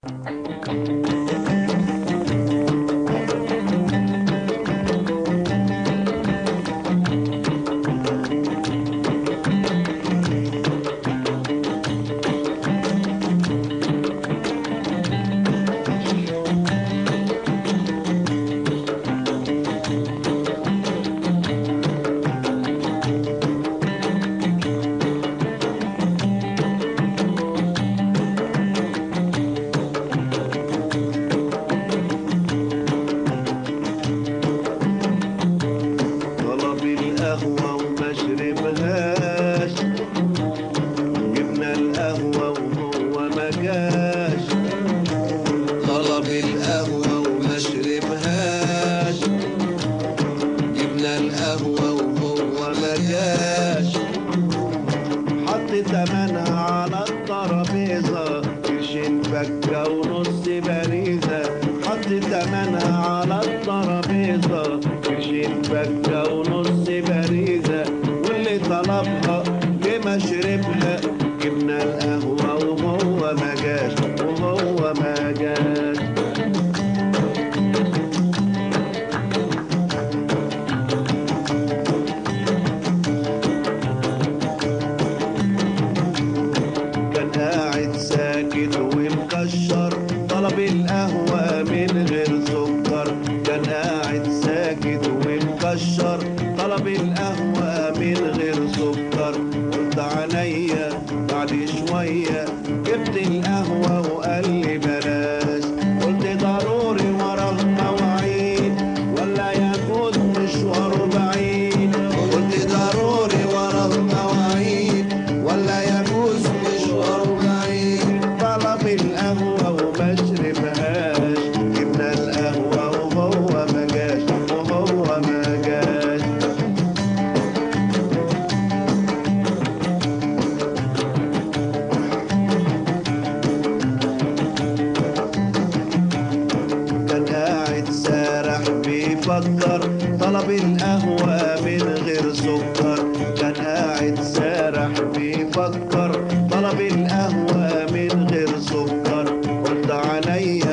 طلب القهوة وما شربهاش، جبنا القهوة وهو ما جاش. طلب القهوة وما شربهاش، جبنا القهوة وهو ما جاش. حط تمنها على الترابيزة، قرشين فكة ونص باريزة. حط تمنها على الترابيزة، قرشين فكة ونص باريزة. واللي طلبها ليه ما شربها، جبنا القهوة وهو ما جاش وهو ما جاش. كان قاعد ساكت ومكشر، طلب القهوة من غير سكر. كان قاعد ساكت ومكشر، طلب القهوة من غير سكر. قلت عينيا بعد شوية، جبت القهوة وقال لي بلاش. قلت ضروري وراه مواعيد، ولا يجوز مشواره بعيد. قلت ضروري وراه مواعيد، ولا يجوز مشواره بعيد. طلب القهوة وما شربهاش، جبنا القهوة وهو ما جاش وهو ما جاش. كان قاعد سارح بيفكر، طلب القهوة من غير سكر. كان قاعد سارح بيفكر، طلب القهوة من غير سكر. قلت عينيا